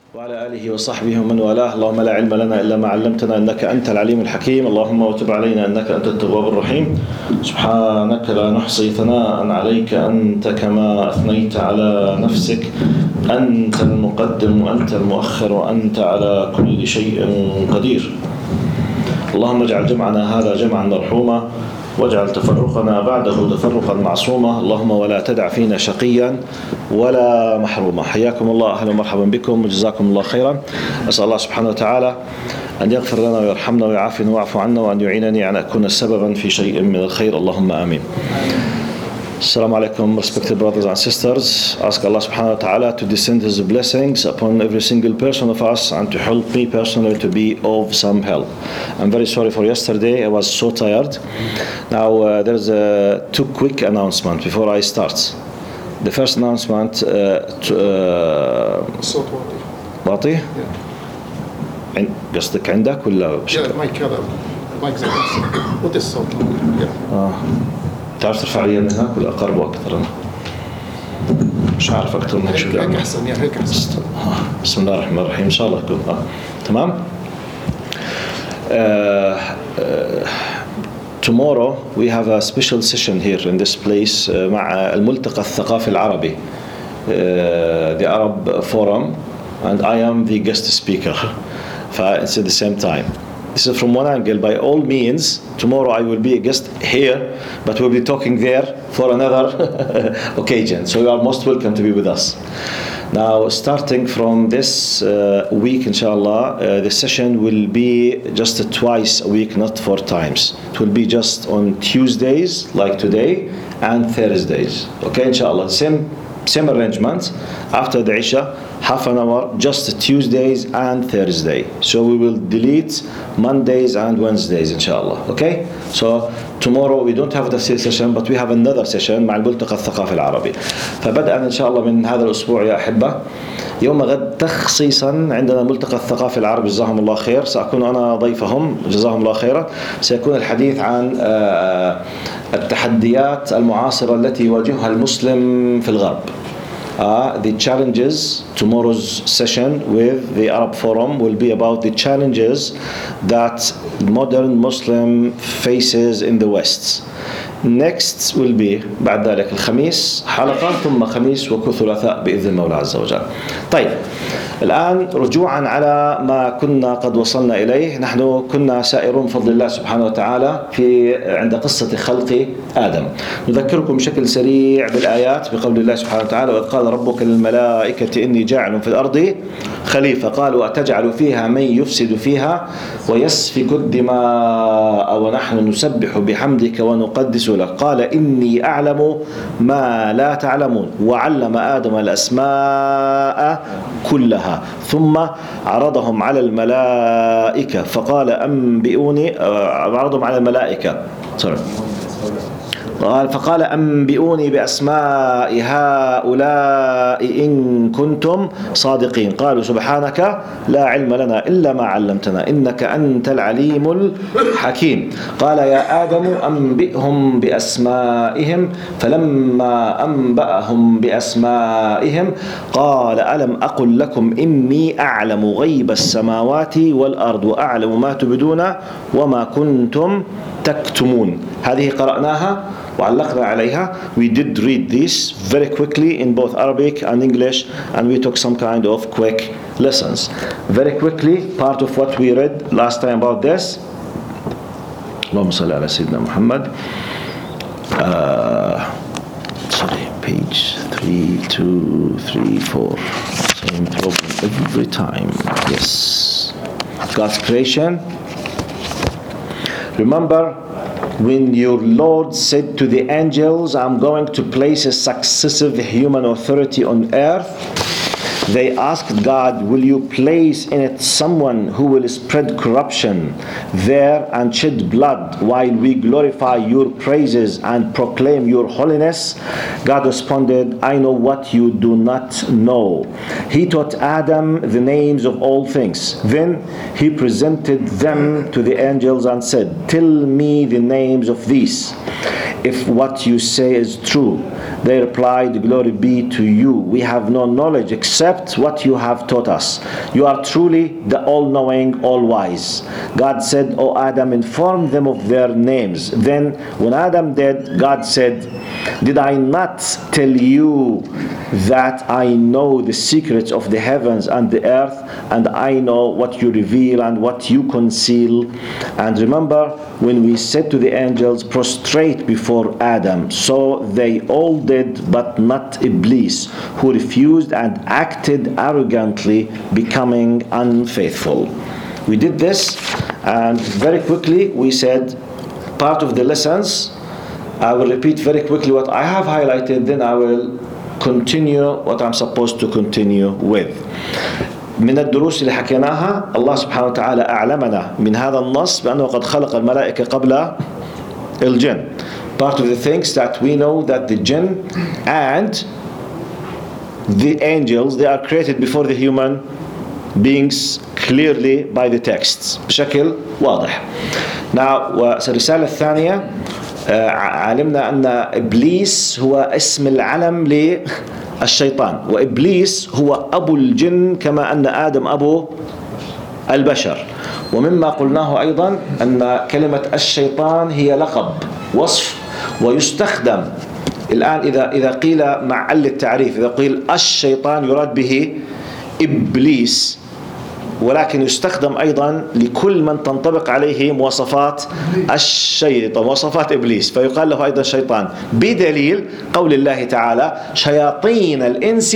وعلى آله وصحبه ومن والاه. اللهم لا علم لنا إلا ما علمتنا إنك أنت العليم الحكيم. اللهم وتب علينا إنك أنت التواب الرحيم. سبحانك لا نحصي ثناء عليك أنت كما أثنيت على نفسك. أنت المقدم وأنت المؤخر وأنت على كل شيء قدير. اللهم اجعل جمعنا هذا جمعا مرحوما واجعل تفرقنا بعده تفرقا معصوما. اللهم ولا تدع فينا شقيا ولا محروما. حياكم الله، أهلا ومرحبا بكم وجزاكم الله خيرا. أسأل الله سبحانه وتعالى أن يغفر لنا ويرحمنا ويعافينا ويعفو عنا وأن يعينني أن أكون سببا في شيء من الخير. اللهم آمين. Assalamu alaikum, respected brothers and sisters. Ask Allah subhanahu wa ta'ala to descend His blessings upon every single person of us and to help me personally to be of some help. I'm very sorry for yesterday, I was so tired. Now there's two quick announcements before I start. The first announcement صوت واطي؟ قصدك عندك ولا بشكل؟ المايك هذا المايك زي وطي الصوت. تعرف ترفع لي من هناك ولا أقرب أكثر؟ أنا مش عارف أكثر من هيك شو هيك أحسن، يعني هيك أحسن. بسم الله الرحمن الرحيم. إن شاء الله يكون تمام. Tomorrow we have a special session here in this place مع الملتقى الثقافي العربي, the Arab Forum, and I am the guest speaker. It's at the same time. This is from one angle. By all means, tomorrow I will be a guest here, but we'll be talking there for another occasion. So you are most welcome to be with us. Now, starting from this week, inshallah, the session will be just twice a week, not 4 times. It will be just on Tuesdays, like today, and Thursdays. Okay, inshallah. Same arrangement. After the Isha, half an hour, just Tuesdays and Thursday. So we will delete Mondays and Wednesdays, inshallah. Okay? So tomorrow we don't have the session, but we have another session مع الملتقى الثقافي العربي. فبدأ إن شاء الله من هذا الأسبوع يا أحبة. يوم غد تخصيصا عندنا الملتقى الثقافي العربي جزاهم الله خير. سأكون أنا ضيفهم جزاهم الله خيرا. سيكون الحديث عن التحديات المعاصرة التي يواجهها المسلم في الغرب. The challenges, tomorrow's session with the Arab Forum will be about the challenges that modern Muslim faces in the West. Next will be بعد ذلك الخميس حلقة, ثم خميس وثلاثاء بإذن المولى عز وجل. طيب, الآن رجوعا على ما كنا قد وصلنا إليه. نحن كنا سائرون بفضل الله سبحانه وتعالى عند قصة خلق آدم. نذكركم بشكل سريع بالآيات بقول الله سبحانه وتعالى: وإذ قال ربك للملائكة إني جاعل في الأرض خليفة قالوا أتجعل فيها من يفسد فيها ويسفك الدماء ونحن نسبح بحمدك ونقدس لك قال إني أعلم ما لا تعلمون وعلم آدم الأسماء كلها ثم عرضهم على الملائكة فقال أنبئوني عرضهم على الملائكة فقال أنبئوني بأسماء هؤلاء إن كنتم صادقين قالوا سبحانك لا علم لنا إلا ما علمتنا إنك أنت العليم الحكيم قال يا آدم أنبئهم بأسمائهم فلما أنبأهم بأسمائهم قال ألم أقل لكم إني أعلم غيب السماوات والأرض وأعلم ما تبدون وما كنتم تكتمون. هذه قرأناها وعلقنا عليها. We did read this very quickly in both Arabic and English, and we took some kind of quick lessons. Very quickly, part of what we read last time about this. اللهم صل على سيدنا محمد. Sorry, page 3234. Same problem every time. Yes. God's creation. Remember when your Lord said to the angels, I'm going to place a successive human authority on earth. They asked God, will you place in it someone who will spread corruption there and shed blood while we glorify your praises and proclaim your holiness? God responded, I know what you do not know. He taught Adam the names of all things. Then he presented them to the angels and said, tell me the names of these, if what you say is true. They replied, glory be to you. We have no knowledge except accept what you have taught us. You are truly the all-knowing, all-wise. God said, O Adam, inform them of their names. Then when Adam did, God said, did I not tell you that I know the secrets of the heavens and the earth, and I know what you reveal and what you conceal? And remember when we said to the angels, prostrate before Adam. So they all did, but not Iblis, who refused and acted arrogantly, becoming unfaithful. We did this, and very quickly we said part of the lessons. I will repeat very quickly what I have highlighted, then I will continue what I'm supposed to continue with. من الدروس اللي حكيناها، الله سبحانه وتعالى أعلمنا من هذا النص بأنه قد خلق الملائكة قبل الجن. Part of the things that we know that the jinn and the angels, they are created before the human beings clearly by the texts بشكل واضح. Now الرسالة الثانية، علمنا أن إبليس هو اسم العلم للشيطان، وإبليس هو أبو الجن كما أن آدم أبو البشر. ومما قلناه أيضا أن كلمة الشيطان هي لقب وصف ويستخدم الآن إذا قيل مع التعريف، إذا قيل الشيطان يراد به إبليس، ولكن يستخدم أيضا لكل من تنطبق عليه مواصفات الشيطان، مواصفات إبليس، فيقال له أيضا شيطان، بدليل قول الله تعالى شياطين الإنس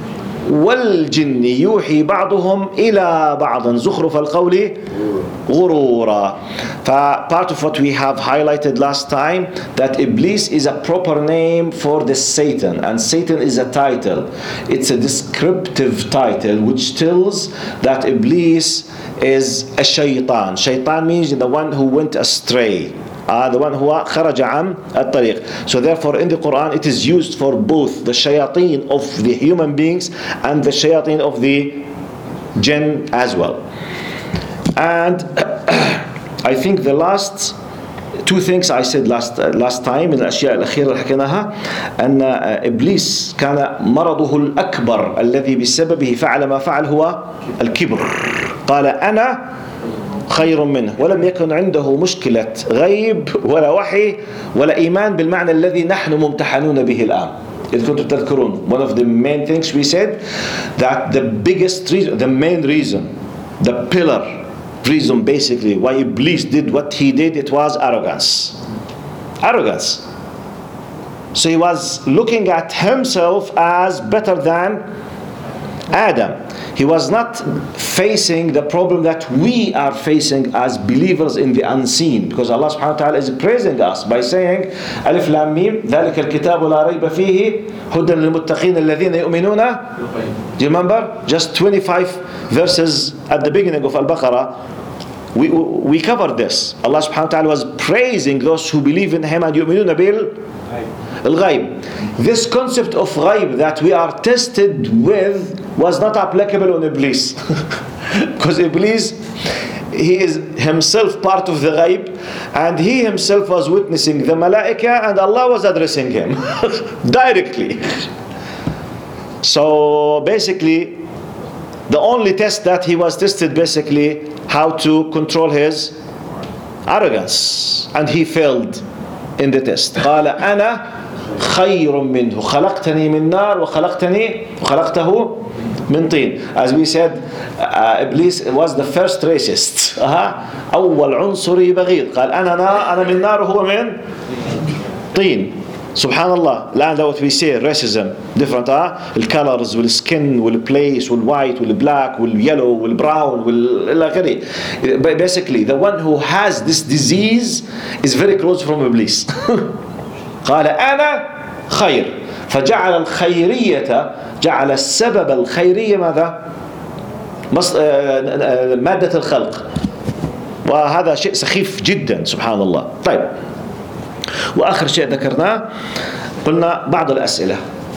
والجن يوحي بعضهم إلى بعض زخرف القول غرورا. Part of what we have highlighted last time, that Iblis is a proper name for the Satan, and Satan is a title. It's a descriptive title which tells that Iblis is a shaitan. Shaitan means the one who went astray, the one who خرج عن الطريق. So therefore in the Quran it is used for both the shayateen of the human beings and the shayateen of the jinn as well. And I think the last two things I said last time من الأشياء الأخيرة اللي حكيناها، أن إبليس كان مرضه الأكبر الذي بسببه فعل ما فعل هو الكبر. قال أنا خير منه، ولم يكن عنده مشكلة غيب ولا وحي ولا إيمان بالمعنى الذي نحن ممتحنون به الآن. إذا كنتم تذكرون, one of the main things we said that the biggest reason, the main reason, the pillar reason basically why Iblis did what he did, it was arrogance. Arrogance. So he was looking at himself as better than Adam. He was not facing the problem that we are facing as believers in the unseen, because Allah subhanahu wa ta'ala is praising us by saying Alif Lam Mim ذلك الكتاب لا ريب فيه هدى للمتقين الذين يؤمنون. Do you remember? Just 25 verses at the beginning of Al-Baqarah, we covered this. Allah subhanahu wa ta'ala was praising those who believe in Him and يؤمنون بالغيب. This concept of ghaib that we are tested with was not applicable on Iblis. Because Iblis, he is himself part of the ghaib, and he himself was witnessing the malaika, and Allah was addressing him directly. So basically the only test that he was tested, basically how to control his arrogance, and he failed in the test. قال أنا خير منه خلقتني من نار وخلقته من طين. As we said, Iblis was the first racist. أول عنصري بغيض. قال أنا من نار وهو من طين. Subhanallah. الآن what we say racism different, الcolors والskin والplace والwhite والblack والyellow والbrown والإلى آخره. Basically the one who has this disease is very close from Iblis. قال أنا خير فجعل الخيرية، جعل السبب الخيرية ماذا؟ مادة الخلق، وهذا شيء سخيف جدا سبحان الله. طيب، وآخر شيء ذكرناه قلنا بعض الأسئلة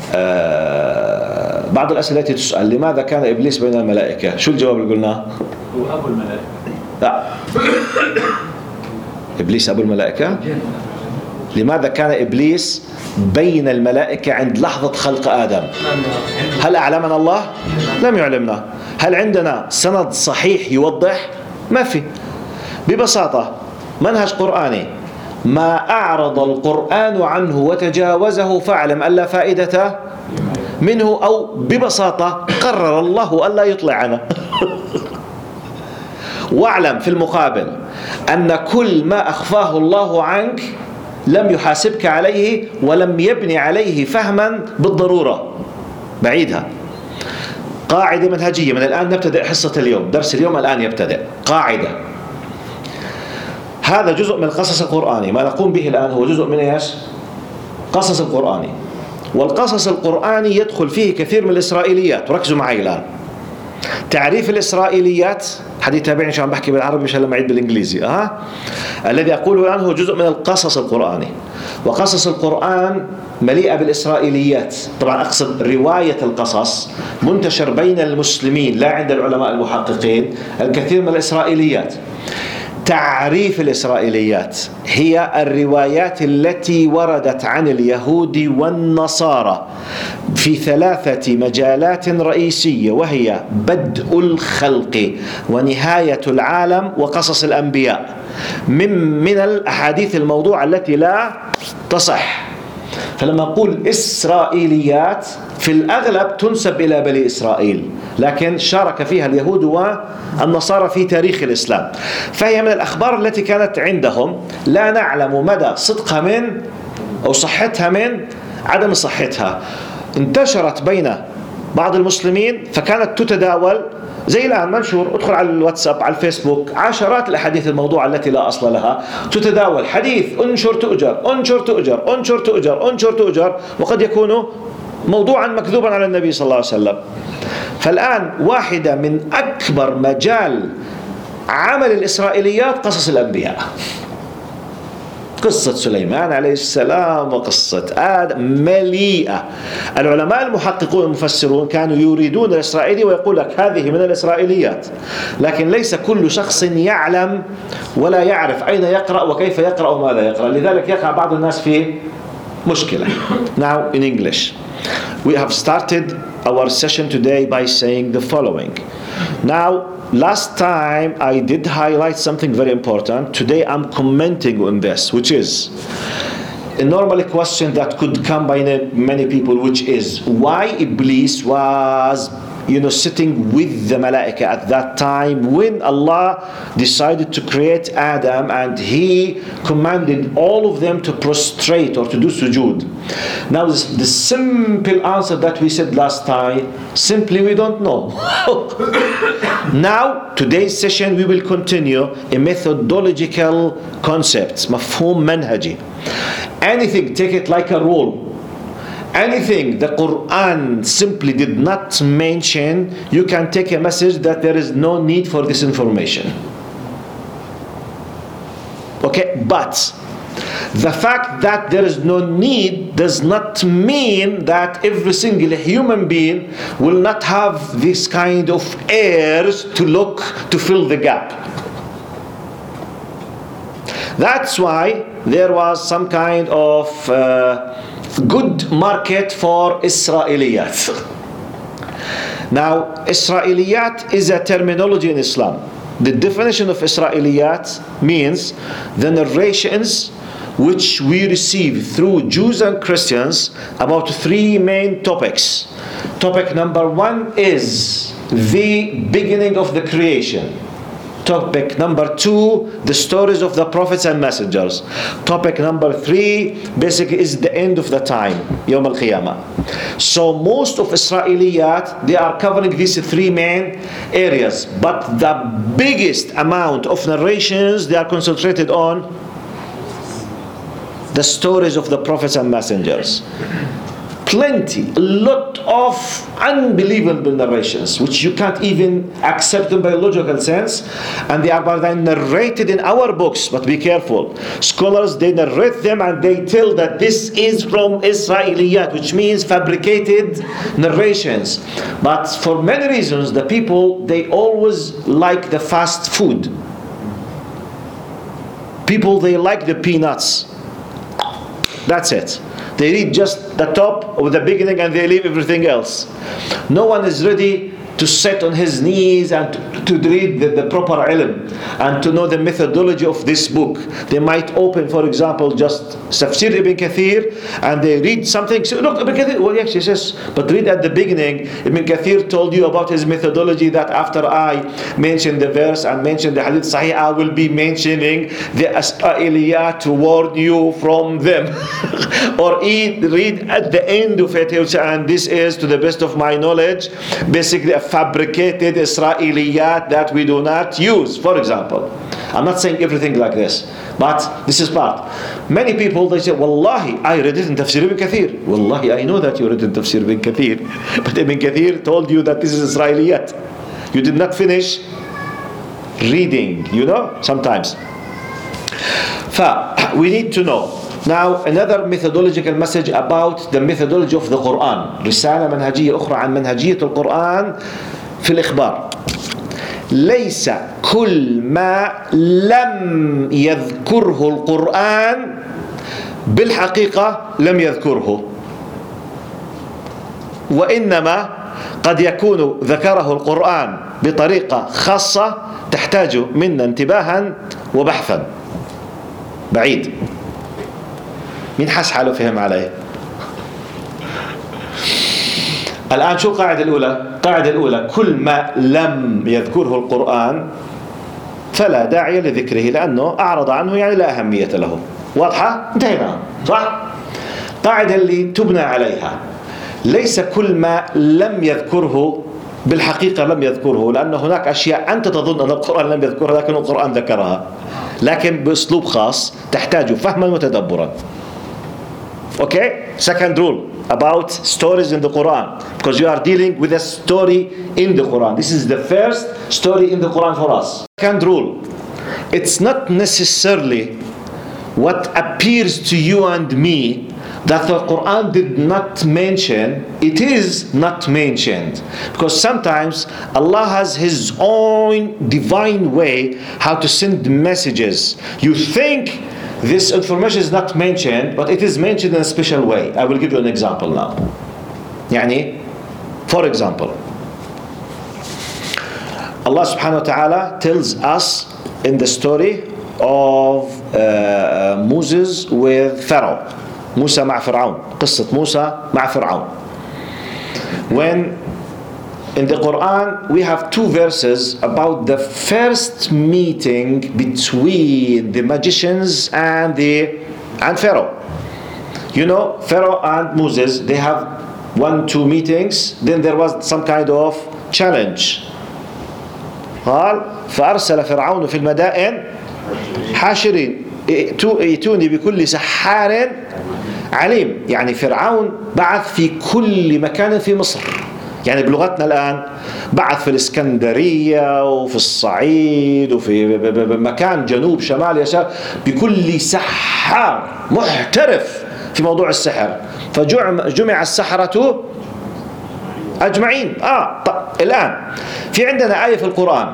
التي تسأل لماذا كان إبليس بين الملائكة؟ شو الجواب اللي قلناه؟ هو أبو الملائكة. لا، إبليس أبو الملائكة؟ لماذا كان إبليس بين الملائكة عند لحظة خلق آدم؟ هل أعلمنا الله؟ لم يعلمنا. هل عندنا سند صحيح يوضح؟ ما في. ببساطة منهج قرآني، ما أعرض القرآن عنه وتجاوزه فاعلم ألا فائدة منه، أو ببساطة قرر الله ألا يطلع عنه. واعلم في المقابل أن كل ما أخفاه الله عنك لم يحاسبك عليه ولم يبني عليه فهما بالضرورة. بعيدها. قاعدة منهجية، من الآن نبتدأ حصة اليوم، درس اليوم الآن يبتدأ. قاعدة: هذا جزء من القصص القرآني، ما نقوم به الآن هو جزء من إيش؟ قصص القرآني. والقصص القرآني يدخل فيه كثير من الإسرائيليات. وركزوا معي الآن. تعريف الإسرائيليات، حد يتابعني عشان بحكي بالعربي مش لما أعيد بالإنجليزي. الذي أقوله الآن هو جزء من القصص القرآني. وقصص القرآن مليئة بالإسرائيليات. طبعا أقصد رواية القصص منتشر بين المسلمين لا عند العلماء المحققين الكثير من الإسرائيليات. تعريف الإسرائيليات هي الروايات التي وردت عن اليهود والنصارى في 3 مجالات رئيسية، وهي بدء الخلق ونهاية العالم وقصص الأنبياء، من الأحاديث الموضوعة التي لا تصح. فلما نقول إسرائيليات في الأغلب تنسب إلى بني إسرائيل، لكن شارك فيها اليهود والنصارى في تاريخ الإسلام. فهي من الأخبار التي كانت عندهم لا نعلم مدى صدقها من أو صحتها من عدم صحتها. انتشرت بين بعض المسلمين فكانت تتداول زي الآن منشور. ادخل على الواتساب على الفيسبوك عشرات الأحاديث الموضوعة التي لا أصل لها تتداول. حديث انشر تؤجر، انشر تؤجر، انشر تؤجر، انشر تؤجر، وقد يكون موضوعا مكذوبا على النبي صلى الله عليه وسلم. فالآن واحدة من أكبر مجال عمل الإسرائيليات قصص الأنبياء. قصة سليمان عليه السلام وقصة آدم مليئة. العلماء المحققون المفسرون كانوا يريدون الإسرائيلي ويقول لك هذه من الإسرائيليات، لكن ليس كل شخص يعلم ولا يعرف أين يقرأ وكيف يقرأ وماذا يقرأ. لذلك يقع بعض الناس في مشكلة. Now in English we have started our session today by saying the following. Now, last time I did highlight something very important. Today I'm commenting on this, which is a normal question that could come by many people, which is why Iblis was sitting with the malaika at that time when Allah decided to create Adam and he commanded all of them to prostrate or to do sujood. Now the simple answer that we said last time, simply we don't know. Now today's session we will continue a methodological concept, مفهوم منهجي. Anything, take it like a rule. Anything the Quran simply did not mention, you can take a message that there is no need for this information. Okay, but the fact that there is no need does not mean that every single human being will not have this kind of ears to fill the gap. That's why there was some kind of good market for Israeliyat. Now, Israeliyat is a terminology in Islam. The definition of Israeliyat means the narrations which we receive through Jews and Christians about 3 main topics. Topic number 1 is the beginning of the creation. Topic number 2, the stories of the prophets and messengers. Topic number 3, basically is the end of the time, Yawm al-Qiyamah. So most of Israeliyat, they are covering these 3 main areas. But the biggest amount of narrations, they are concentrated on the stories of the prophets and messengers. Plenty, a lot of unbelievable narrations which you can't even accept them by logical sense, and they are by then narrated in our books. But be careful, scholars, they narrate them and they tell that this is from Israeliyat, which means fabricated narrations. But for many reasons, the people, they always like the fast food. People, they like the peanuts. That's it. They read just the top or the beginning and they leave everything else. No one is ready to sit on his knees and to read the proper ilm and to know the methodology of this book. They might open, for example, just Tafsir Ibn Kathir and they read something. So, look, Ibn Kathir, well, yes, but read at the beginning. Ibn Kathir told you about his methodology that after I mention the verse and mention the hadith sahih, I will be mentioning the Isra'iliyat to warn you from them. Or read at the end of it, and this is, to the best of my knowledge, basically a fabricated Isra'iliyat that we do not use, for example. I'm not saying everything like this, but this is part. Many people, they say, Wallahi, I read it in Tafsir Ibn Kathir. Wallahi, I know that you read it in Tafsir Ibn Kathir. But Ibn Kathir told you that this is Isra'iliyat. You did not finish reading, sometimes. We need to know. Now, another methodological message about the methodology of the Quran. رسالة منهجية أخرى عن منهجية القرآن في الإخبار. ليس كل ما لم يذكره القرآن بالحقيقة لم يذكره، وإنما قد يكون ذكره القرآن بطريقة خاصة تحتاج منا انتباها وبحثا. بعيد. مين حس حاله فهم علي؟ الآن شو القاعدة الأولى؟ القاعدة الأولى كل ما لم يذكره القرآن فلا داعي لذكره لأنه أعرض عنه، يعني لا أهمية له. واضحة؟ انتهينا، صح؟ القاعدة اللي تبنى عليها ليس كل ما لم يذكره بالحقيقة لم يذكره، لأن هناك أشياء أنت تظن أن القرآن لم يذكرها لكن القرآن ذكرها، لكن بأسلوب خاص تحتاج فهما وتدبرا. Okay? Second rule about stories in the Quran, because you are dealing with a story in the Quran. This is the first story in the Quran for us. Second rule, it's not necessarily what appears to you and me that the Quran did not mention. It is not mentioned, because sometimes Allah has His own divine way how to send messages. You think this information is not mentioned, but it is mentioned in a special way. I will give you an example now. يعني, for example, Allah subhanahu wa ta'ala tells us in the story of Moses with Pharaoh. موسى مع فرعون. قصة موسى مع فرعون. When in the Quran we have two verses about the first meeting between the magicians and Pharaoh. Pharaoh and Moses, they have 1-2 meetings, then there was some kind of challenge. قال فأرسل فرعون في المدائن حاشرين ائتوني بكل سحار عليم. يعني فرعون بعث في كل مكان في مصر، يعني بلغتنا الآن بعث في الإسكندرية وفي الصعيد وفي مكان جنوب شمال يسار بكل سحار محترف في موضوع السحر، فجمع السحرة أجمعين. الآن في عندنا آية في القرآن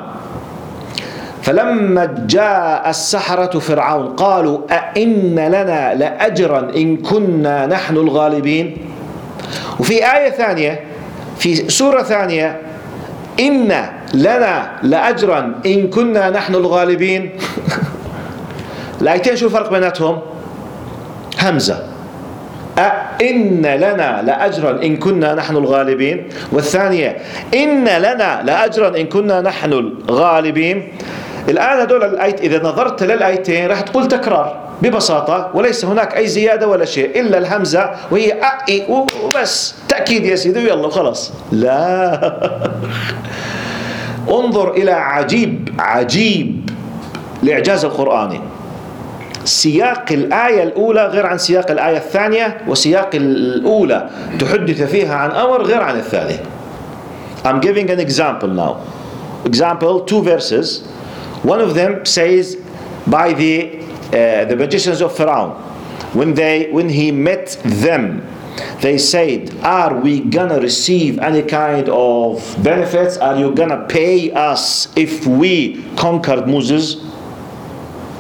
فلما جاء السحرة فرعون قالوا أئن لنا لأجرا إن كنا نحن الغالبين. وفي آية ثانية في سورة ثانية إن لنا لأجرا إن كنا نحن الغالبين. الآيتين شو الفرق بيناتهم؟ همزة. إن لنا لأجرا إن كنا نحن الغالبين، والثانية إن لنا لأجرا إن كنا نحن الغالبين. الآن هذول الآيات إذا نظرت للآيتين راح تقول تكرار ببساطة، وليس هناك أي زيادة ولا شيء إلا الهمزة وهي وبس تأكيد يا سيدي ويلا وخلاص. لا انظر إلى عجيب الإعجاز القرآني. سياق الآية الأولى غير عن سياق الآية الثانية، وسياق الأولى تحدث فيها عن أمر غير عن الثانية. I'm giving an example now. Example, 2 verses. One of them says by the magicians of Pharaoh, when he met them, they said, are we gonna receive any kind of benefits? Are you gonna pay us if we conquered Moses?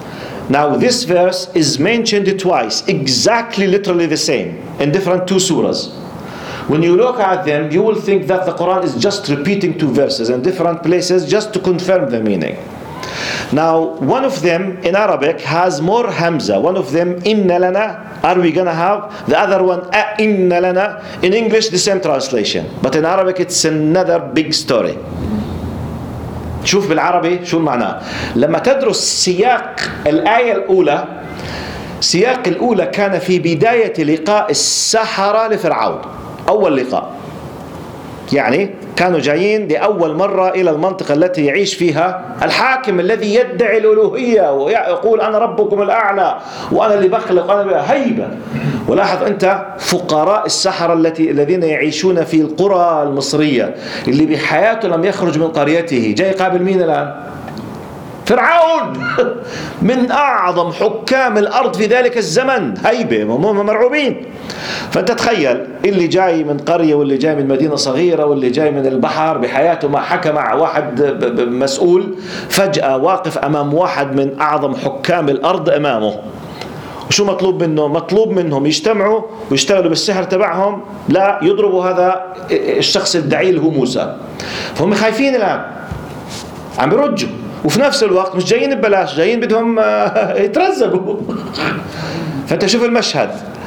Now this verse is mentioned twice, exactly literally the same, in different two surahs. When you look at them, you will think that the Quran is just repeating two verses in different places just to confirm the meaning. Now, one of them in Arabic has more hamza. One of them, inna lana, are we gonna have? The other one, inna lana. In English, the same translation. But in Arabic, it's another big story. شوف بالعربي شو المعنى. لما تدرس سياق الآية الأولى، سياق الأولى كان في بداية لقاء السحرة لفرعون. أول لقاء، يعني كانوا جايين لأول مرة إلى المنطقة التي يعيش فيها الحاكم الذي يدعي الألوهية ويقول أنا ربكم الأعلى وأنا اللي بخلق وأنا هيبة. ولاحظ أنت فقراء السحرة الذين يعيشون في القرى المصرية اللي بحياته لم يخرج من قريته، جاي قابل مين الآن؟ فرعون من أعظم حكام الأرض في ذلك الزمن، هيبة، هم مرعوبين. فأنت تخيل اللي جاي من قرية واللي جاي من مدينة صغيرة واللي جاي من البحر بحياته ما حكى مع واحد مسؤول، فجأة واقف أمام واحد من أعظم حكام الأرض أمامه. وشو مطلوب منه؟ مطلوب منهم يجتمعوا ويشتغلوا بالسحر تبعهم، لا يضربوا هذا الشخص الدعي اللي هو موسى. فهم خايفين الآن، عم بيرجوا، وفي نفس الوقت مش جايين ببلاش، جايين بدهم يترزقوا. فأنت شوف المشهد،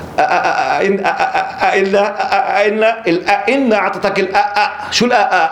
إن أعطتك شو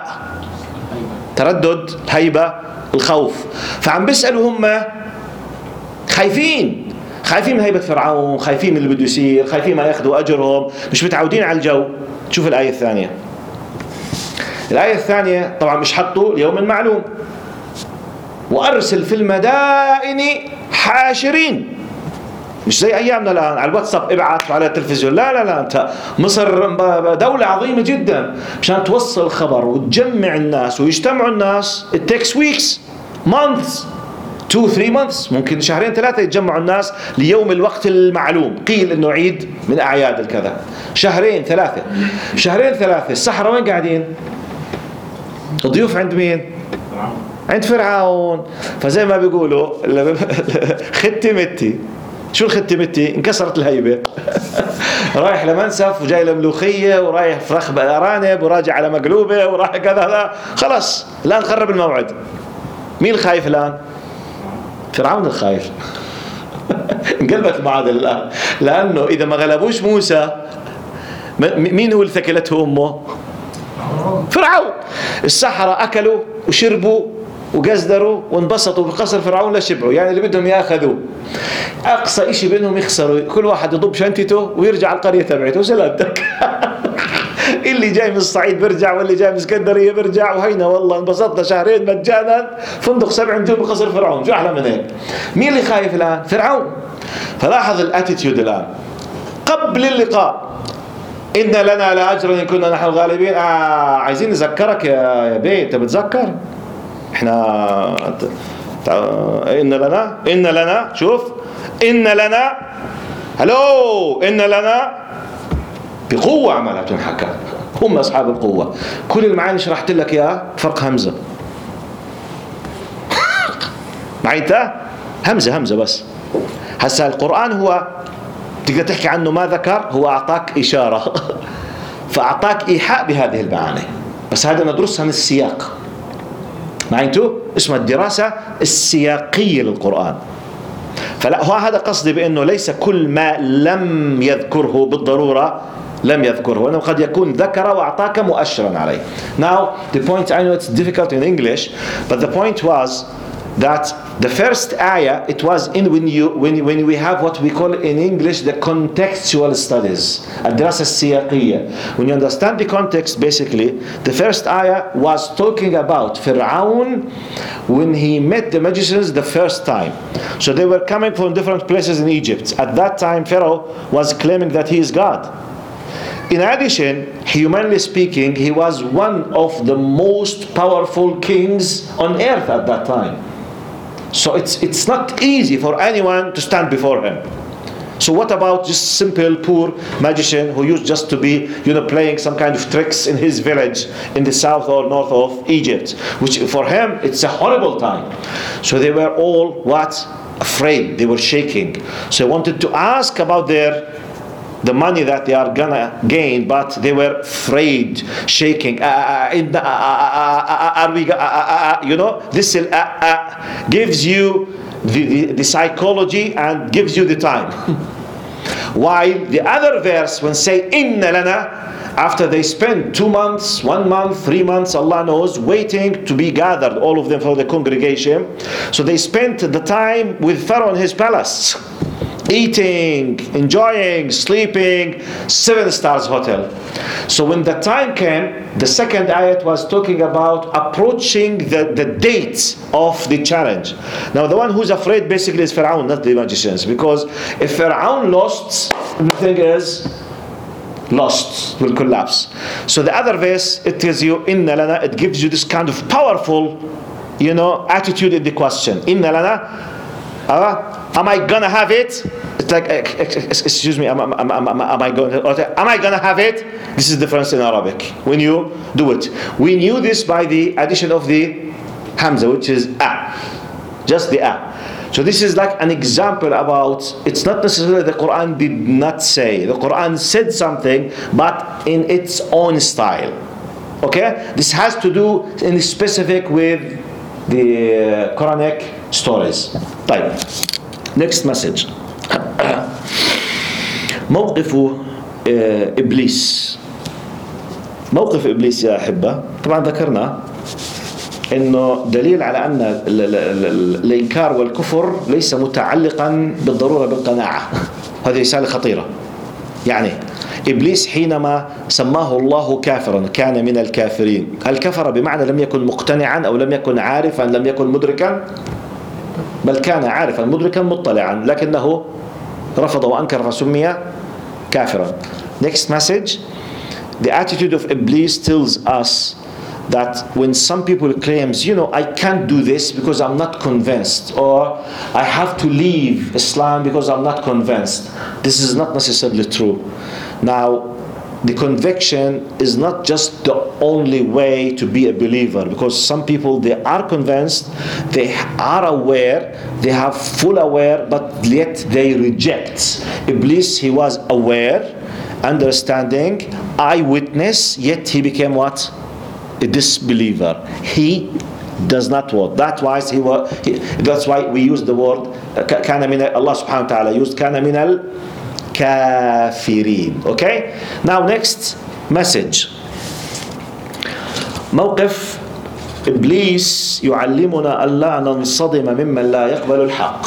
تردد، هيبة، الخوف. فعم بيسألوا هم خايفين من هيبة فرعون، خايفين من اللي بده يصير، خايفين ما ياخذوا أجرهم، مش متعودين على الجو. شوف الآية الثانية. الآية الثانية طبعا مش حطوا ليوم معلوم، وأرسل في المدائن حاشرين. مش زي أيامنا الآن على الواتساب ابعث على التلفزيون، لا أنت مصر دولة عظيمة جدا، مشان توصل خبر وتجمع الناس ويجتمعوا الناس. it takes weeks, months, 2-3 months، ممكن شهرين 3 يتجمعوا الناس ليوم الوقت المعلوم. قيل إنه عيد من أعياد الكذا، شهرين 3 السحرة وين قاعدين؟ الضيوف عند مين؟ عند فرعون. فزي ما بيقولوا ختمتي. شو الختمتي؟ انكسرت الهيبة. رايح لمنسف وجاي لملوخية ورايح فراخ أرانب وراجع على مقلوبة وراح كذا، خلاص الآن قرب الموعد. مين الخايف الآن؟ فرعون الخايف. انقلبت المعادلة الآن، لأنه إذا ما غلبوش موسى مين هو اللي ثكلته أمه؟ فرعون. السحرة أكلوا وشربوا وقزدروا وانبسطوا بقصر فرعون لشبعوا، يعني اللي بدهم ياخذوا. أقصى إشي بينهم يخسروا، كل واحد يضب شنطته ويرجع القرية تبعته وسلامتك. اللي جاي من الصعيد بيرجع واللي جاي من اسكندرية بيرجع، وهينا والله انبسطنا شهرين مجانا، فندق 7 نجوم بقصر فرعون، شو أحلى من هيك؟ مين اللي خايف الآن؟ فرعون. فلاحظ الاتيتيود الآن قبل اللقاء. إن لنا لأجرا إن كنا نحن الغالبين. عايزين نذكرك يا بيه، أنت بتذكر؟ إحنا إن لنا شوف، إن لنا هلو، إن لنا بقوة عملها بتنحكى، هم أصحاب القوة. كل المعاني شرحت لك يا فرق همزة. معيتها همزة بس. هسا القرآن هو تقدر تحكي عنه ما ذكر، هو أعطاك إشارة فأعطاك إيحاء بهذه المعاني، بس هذا ندرسها من السياق. معينتو اسمها الدراسة السياقية للقرآن. فلا هو هذا قصدي بأنه ليس كل ما لم يذكره بالضرورة لم يذكره، وأنه قد يكون ذكر وأعطاك مؤشرا عليه. Now the point, I know it's difficult in English, but the point was that the first ayah, it was in when we have what we call in English the contextual studies, الدراسة السياقية. When you understand the context, basically the first ayah was talking about Fir'aun when he met the magicians the first time. So they were coming from different places in Egypt. At that time Pharaoh was claiming that he is God. In addition, humanly speaking, he was one of the most powerful kings on earth at that time. So it's not easy for anyone to stand before him. So what about just simple poor magician who used just to be, playing some kind of tricks in his village in the south or north of Egypt, which for him it's a horrible time. So they were all what? afraid, they were shaking. So he wanted to ask about the money that they are gonna gain, but they were afraid, shaking. Are we? You know, this gives you the psychology and gives you the time. While the other verse, when say inna lana, after they spend 2 months, 1 month, 3 months, Allah knows, waiting to be gathered, all of them for the congregation. So they spent the time with Pharaoh in his palace, eating, enjoying, sleeping, 7 stars hotel. So when the time came, the second ayat was talking about approaching the date of the challenge. Now the one who's afraid basically is Pharaoh, not the magicians, because if Pharaoh lost, everything is lost, will collapse. So the other verse, it tells you inna lana, it gives you this kind of powerful, you know, attitude in the question. Inna lana, am I gonna have it? It's like, excuse me, am I gonna have it? This is the difference in Arabic when you do it. We knew this by the addition of the hamza, which is just the So this is like an example about, it's not necessarily the Quran did not say. The Quran said something, but in its own style. Okay? This has to do in specific with the Quranic stories. طيب. Next message. موقف إبليس. موقف إبليس يا أحبة، طبعا ذكرنا إنه دليل على أن الإنكار والكفر ليس متعلقا بالضرورة بالقناعة. هذه رسالة خطيرة. يعني إبليس حينما سماه الله كافرا كان من الكافرين. هل كفر بمعنى لم يكن مقتنعا أو لم يكن عارفا لم يكن مدركا؟ بل كان عارفا مدركا مطلعا لكنه رفض وأنكر فسمي كافرا. Next message. The attitude of Iblis tells us that when some people claims, you know, I can't do this because I'm not convinced, or I have to leave Islam because I'm not convinced, this is not necessarily true. Now, the conviction is not just the only way to be a believer, because some people, they are convinced, they are aware, they have full aware, but yet they reject. Iblis, he was aware, understanding, eyewitness, yet he became what? A disbeliever. He does not want. That's why we use the word كان من Allah subhanahu wa ta'ala used كان من الكافرين. Okay? Now next message. موقف إبليس يعلمنا ألا ننصدم ممن لا يقبل الحق.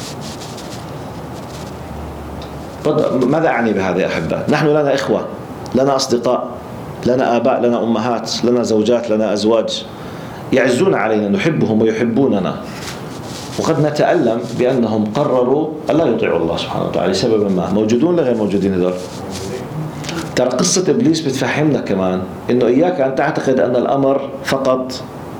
ماذا أعني بهذا يا أحبة؟ نحن لنا إخوة، لنا أصدقاء، لنا آباء، لنا أمهات، لنا زوجات، لنا أزواج يعزون علينا، نحبهم ويحبوننا، وقد نتألم بأنهم قرروا ألا يطيعوا الله سبحانه وتعالى لسبب ما. موجودون ولا غير موجودين هذول؟ ترى قصة إبليس بتفهمنا كمان إنه إياك أن تعتقد أن الأمر فقط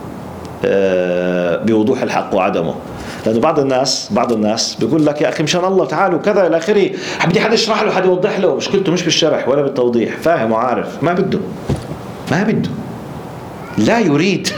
بوضوح الحق وعدمه. لأنه بعض الناس بيقول لك يا أخي مشان الله تعالوا كذا إلى آخره، بدي حد يشرح له، حد يوضح له. مشكلته مش بالشرح ولا بالتوضيح، فاهم وعارف، ما بده لا يريد.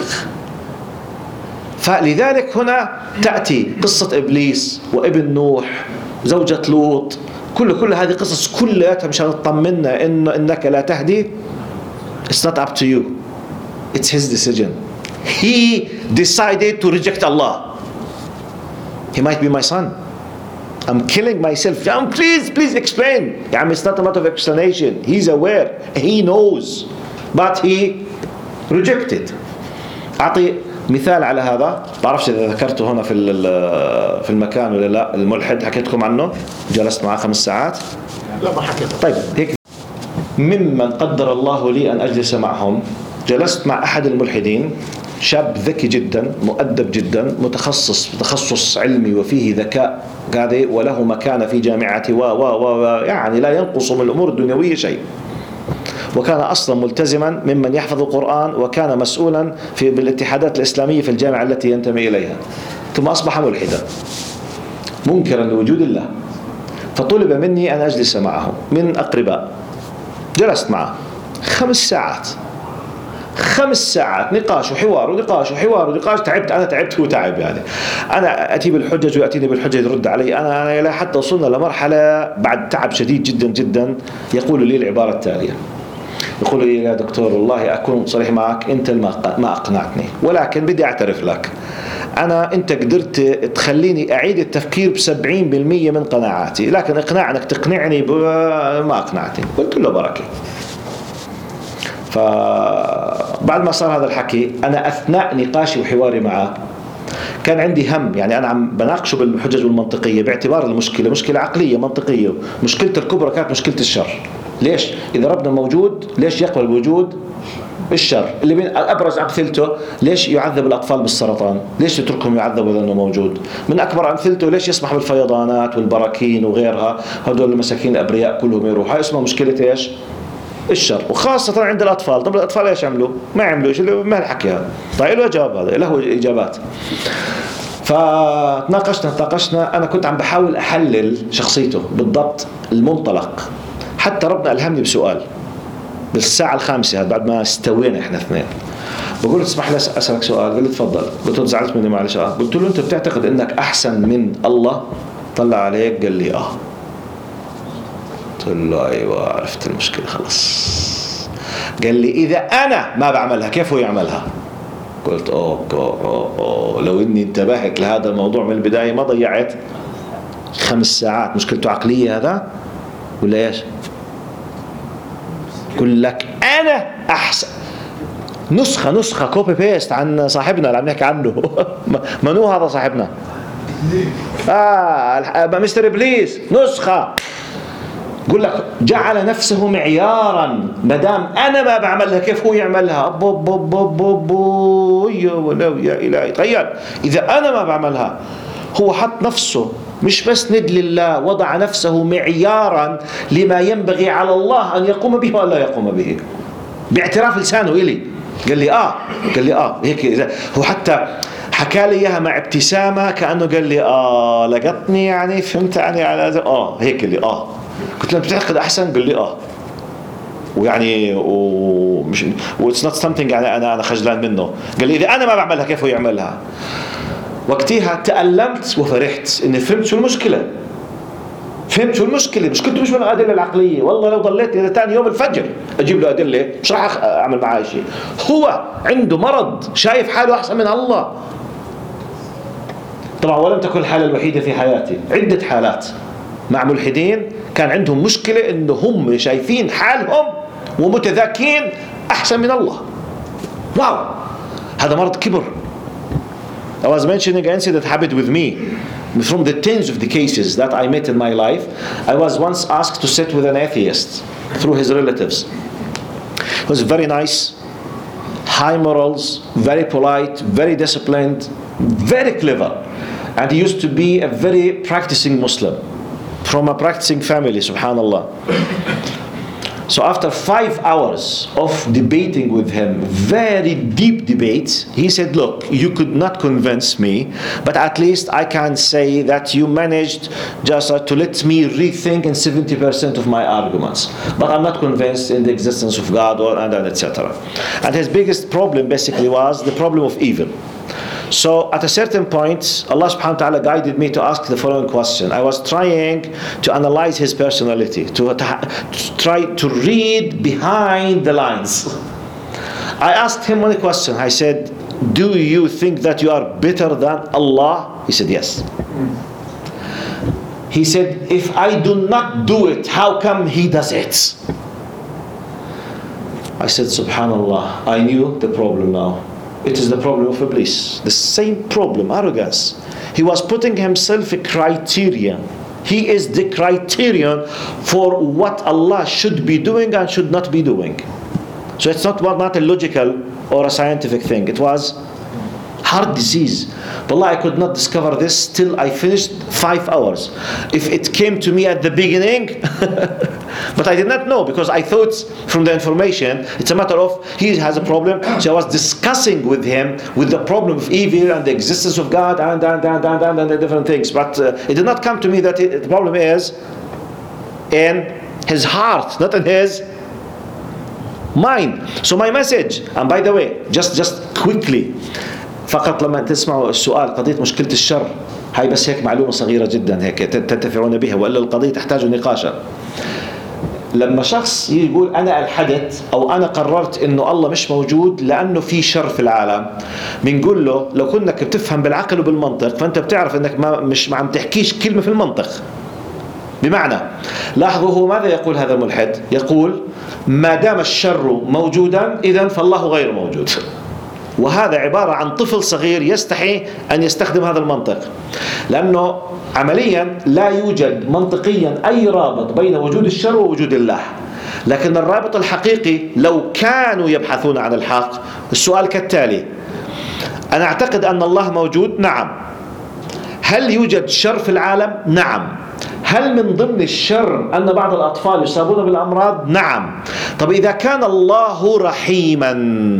فلذلك هنا تأتي قصة إبليس وابن نوح، زوجة لوط، كل هذه قصص كلها مشان تطمنا إنك لا تهدي. It's not up to you. It's his decision. He decided to reject Allah. He might be my son. I'm killing myself. Please explain. It's not a matter of explanation. He's aware. He knows. But he rejected. أعطي مثال على هذا. بعرفش إذا ذكرته هنا في المكان ولا لا. الملحد حكيتكم عنه. جلست معه 5 ساعات. لا ما حكيت. طيب هيك. ممن قدر الله لي أن أجلس معهم، جلست مع أحد الملحدين، شاب ذكي جدا، مؤدب جدا، متخصص تخصص علمي وفيه ذكاء قاعد، وله مكانة في جامعته يعني لا ينقص من الأمور الدنيوية شيء. وكان أصلا ملتزما ممن يحفظ القرآن، وكان مسؤولا بالاتحادات الإسلامية في الجامعة التي ينتمي إليها، ثم أصبح ملحدا منكرا لوجود الله. فطلب مني أن أجلس معه من أقرباء. جلست معه 5 ساعات. 5 ساعات نقاش وحوار ونقاش وحوار ونقاش. تعبت، أنا تعبت، هو تعب يعني. أنا أتي بالحجج ويأتيني بالحجج يرد علي. أنا حتى وصلنا لمرحلة بعد تعب شديد جدا جدا يقول لي العبارة التالية، يقول لي يا دكتور والله أكون صريح معك، أنت ما أقنعتني، ولكن بدي أعترف لك، أنت قدرت تخليني أعيد التفكير ب70% من قناعاتي، لكن إقناع أنك تقنعني ما أقنعتني. قلت له بركة. فبعد ما صار هذا الحكي، أنا أثناء نقاشي وحواري معه كان عندي هم، يعني أنا عم بناقشه بالحجج والمنطقية باعتبار المشكلة مشكلة عقلية منطقية. مشكلة الكبرى كانت مشكلة الشر. ليش إذا ربنا موجود ليش يقبل بوجود الشر؟ اللي من أبرز أمثلته ليش يعذب الأطفال بالسرطان؟ ليش يتركهم يعذبوا لأنه موجود؟ من أكبر أمثلته ليش يسمح بالفيضانات والبراكين وغيرها؟ هدول المساكين الأبرياء كلهم يروحوا. هاي اسمها مشكلة إيش؟ الشر، وخاصة عند الأطفال. طب الأطفال إيش عملوا؟ ما عملوا إيش؟ ما الحكي هذا. طيب له جواب، هذا له إجابات. فتناقشنا. أنا كنت عم بحاول أحلل شخصيته بالضبط، المنطلق. حتى ربنا ألهمني بسؤال بالساعة 5 بعد ما استوينا إحنا اثنين. بقول له تسمح لي أسألك سؤال؟ قال لي تفضل. قلت له زعلت مني معلش. قلت له أنت بتعتقد إنك أحسن من الله؟ طلع عليك قال لي قلت له أيوة عرفت المشكلة خلاص. قال لي إذا أنا ما بعملها كيف هو يعملها؟ قلت أوه لو إني انتبهت لهذا الموضوع من البداية ما ضيعت 5 ساعات. مشكلته عقلية هذا ولا إيش؟ يقول لك أنا أحسن. نسخة كوبي بيست عن صاحبنا اللي عم نحكي عنه. منو هذا صاحبنا؟ مستر إبليس. نسخة. يقول لك جعل نفسه معيارا، ما دام أنا ما بعملها كيف هو يعملها؟ يا إلهي. تخيل إذا أنا ما بعملها. هو حط نفسه مش بس ند لله، وضع نفسه معيارا لما ينبغي على الله أن يقوم به ولا يقوم به، باعتراف لسانه إلي. قال لي هيك. هو حتى حكى لي إياها مع ابتسامة كأنه قال لي لقطني يعني، فهمت يعني على هيك اللي قلت له بتعتقد أحسن؟ قال لي ويعني ومش it's not something يعني أنا خجلان منه. قال لي إذا أنا ما بعملها كيف هو يعملها؟ وقتها تألمت وفرحت إني فهمت شو المشكلة. مشكلته مش من الأدلة العقلية. والله لو ضليت إلى ثاني يوم الفجر أجيب له أدلة مش راح أعمل معاه شيء. هو عنده مرض، شايف حاله أحسن من الله. طبعا ولم تكن الحالة الوحيدة في حياتي، عدة حالات مع ملحدين كان عندهم مشكلة إنه هم شايفين حالهم ومتذاكين أحسن من الله. واو، هذا مرض كبر. I was mentioning an incident that happened with me. From the tens of the cases that I met in my life, I was once asked to sit with an atheist through his relatives. He was very nice, high morals, very polite, very disciplined, very clever. And he used to be a very practicing Muslim from a practicing family, subhanallah. So after 5 hours of debating with him, very deep debates, he said, look, you could not convince me, but at least I can say that you managed just to let me rethink in 70% of my arguments. But I'm not convinced in the existence of God and etc. And his biggest problem basically was the problem of evil. So at a certain point, Allah subhanahu wa ta'ala guided me to ask the following question. I was trying to analyze his personality, to try to read behind the lines. I asked him one question. I said, do you think that you are better than Allah? He said, yes. He said, if I do not do it, how come he does it? I said, subhanallah, I knew the problem now. It is the problem of Iblis. The same problem, arrogance. He was putting himself a criterion. He is the criterion for what Allah should be doing and should not be doing. So it's not a logical or a scientific thing. It was heart disease. Wallah, I could not discover this till I finished 5 hours. If it came to me at the beginning, but I did not know because I thought from the information, it's a matter of he has a problem. So I was discussing with him with the problem of evil and the existence of God and the different things. But it did not come to me that the problem is in his heart, not in his Mine. So my message, and by the way, just quickly, فقط لما تسمعوا السؤال قضية مشكلة الشر، هاي بس هيك معلومة صغيرة جدا هيك تنتفعون بها، وإلا القضية تحتاج نقاشا. لما شخص يقول أنا ألحدت أو أنا قررت إنه الله مش موجود لأنه في شر في العالم، بنقول له لو كنك بتفهم بالعقل وبالمنطق فأنت بتعرف إنك ما عم تحكيش كلمة في المنطق. بمعنى لاحظوا هو ماذا يقول هذا الملحد؟ يقول ما دام الشر موجودا إذن فالله غير موجود. وهذا عبارة عن طفل صغير يستحي أن يستخدم هذا المنطق، لأنه عمليا لا يوجد منطقيا أي رابط بين وجود الشر ووجود الله. لكن الرابط الحقيقي لو كانوا يبحثون عن الحق، السؤال كالتالي: أنا أعتقد أن الله موجود؟ نعم. هل يوجد شر في العالم؟ نعم. هل من ضمن الشر أن بعض الأطفال يصابون بالأمراض؟ نعم. طب إذا كان الله رحيما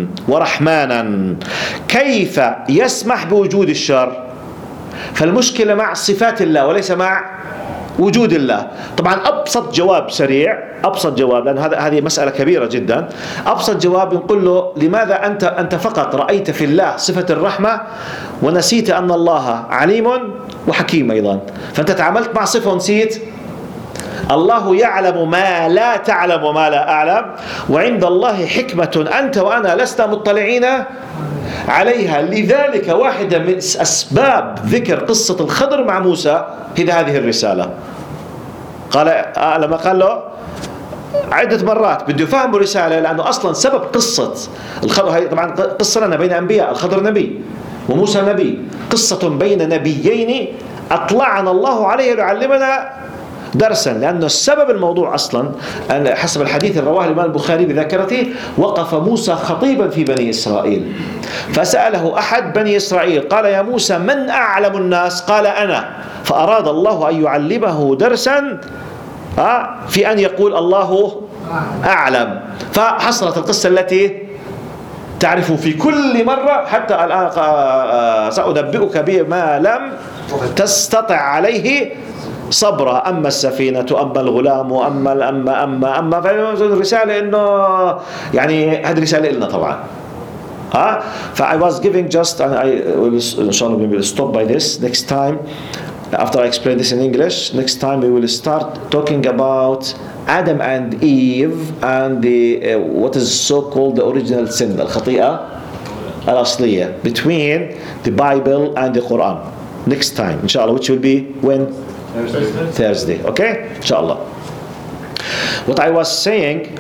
ورحمانا كيف يسمح بوجود الشر؟ فالمشكلة مع صفات الله وليس مع وجود الله. طبعا أبسط جواب سريع، أبسط جواب، لأن هذه مسألة كبيرة جدا. أبسط جواب نقول له: لماذا أنت فقط رأيت في الله صفة الرحمة ونسيت أن الله عليم وحكيم أيضا؟ فأنت تعاملت مع صفة ونسيت الله يعلم ما لا تعلم وما لا أعلم، وعند الله حكمة أنت وأنا لسنا مطلعين عليها. لذلك واحدة من أسباب ذكر قصة الخضر مع موسى هي هذه الرسالة. قال لما قال له عدة مرات بده يفهم الرسالة، لأنه أصلا سبب قصة الخضر هي طبعا قصة لنا بين أنبياء، الخضر نبي وموسى نبي، قصة بين نبيين أطلعنا الله عليه ليعلمنا درسا. لأنه السبب الموضوع أصلا حسب الحديث رواه الإمام البخاري بذاكرته: وقف موسى خطيبا في بني إسرائيل فسأله أحد بني إسرائيل قال: يا موسى من أعلم الناس؟ قال: أنا. فأراد الله أن يعلمه درسا في أن يقول الله أعلم. فحصلت القصة التي تعرف في كل مرة حتى الآن: سأنبئك بما لم تستطع عليه صبرا، أما السفينة أما الغلام أما فالرسالة إنه يعني هذه رسالة لنا طبعا. I was giving just, and I will inshallah we will stop by this next time after I explain this in English. Next time we will start talking about Adam and Eve and the what is so called the original sin, الخطيئة الأصلية, between the Bible and the Quran. Next time inshallah, which will be when? Thursday. Okay, inshallah. What I was saying.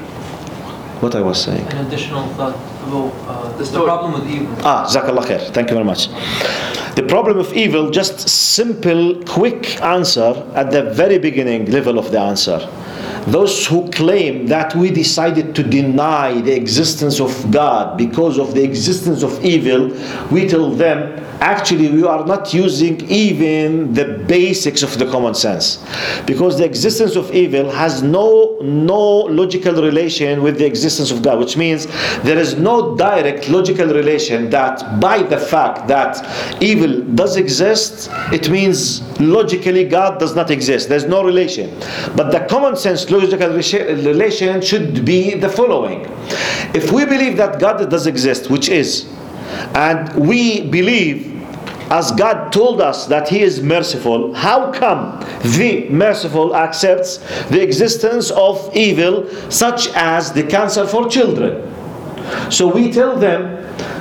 An additional thought about the problem with evil. Jazakallah khair. Thank you very much. The problem of evil, just simple, quick answer at the very beginning level of the answer. Those who claim that we decided to deny the existence of God because of the existence of evil, we tell them actually we are not using even the basics of the common sense, because the existence of evil has no logical relation with the existence of God, which means there is no direct logical relation that by the fact that evil does exist, it means logically God does not exist. There's no relation. But the common sense logical relation should be the following: if we believe that God does exist, which is, and we believe as God told us that He is merciful, how come the merciful accepts the existence of evil such as the cancer for children? So we tell them,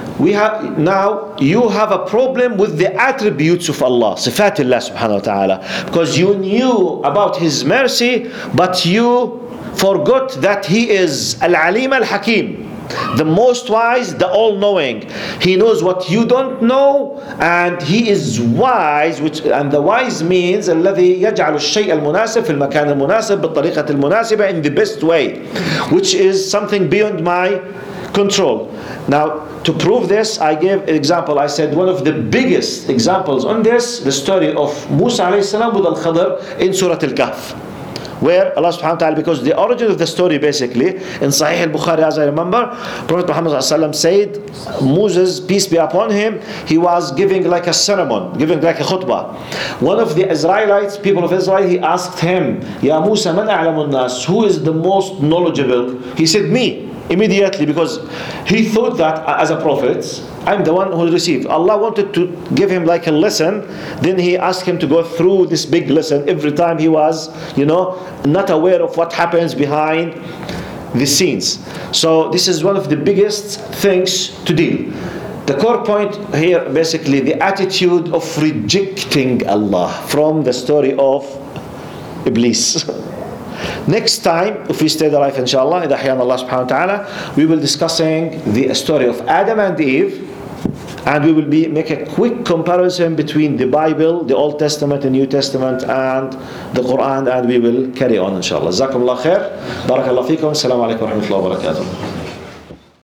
now you have a problem with the attributes of Allah, Sifatullah subhanahu wa ta'ala, because you knew about His mercy but you forgot that He is Al-Alim Al-Hakim, the most wise, the all-knowing. He knows what you don't know, and He is wise, and the wise means الذي يجعل الشيء المناسب في المكان المناسب بالطريقة المناسبة, in the best way, which is something beyond my control. Now, to prove this, I gave an example. I said one of the biggest examples on this, the story of Musa alayhi salam with Al-Khadr in Surah Al-Kahf, where Allah subhanahu wa ta'ala, because the origin of the story basically in Sahih al-Bukhari, as I remember, Prophet Muhammad sallallahu alaihi wasallam said Moses, peace be upon him, he was giving like a sermon, giving like a khutbah. One of the Israelites, people of Israel, he asked him, Ya Musa, man a'lamun nas, who is the most knowledgeable? He said, me. immediately, because he thought that as a prophet, I'm the one who received. Allah wanted to give him like a lesson. Then he asked him to go through this big lesson every time he was, not aware of what happens behind the scenes. So this is one of the biggest things to deal. The core point here, basically, the attitude of rejecting Allah from the story of Iblis. Next time, if we stay alive, inshallah, إذا أحيانا الله سبحانه وتعالى, we will discussing the story of Adam and Eve, and we will make a quick comparison between the Bible, the Old Testament, the New Testament, and the Quran, and we will carry on, inshallah. جزاكم الله خير. بارك الله فيكم. السلام عليكم ورحمة الله وبركاته.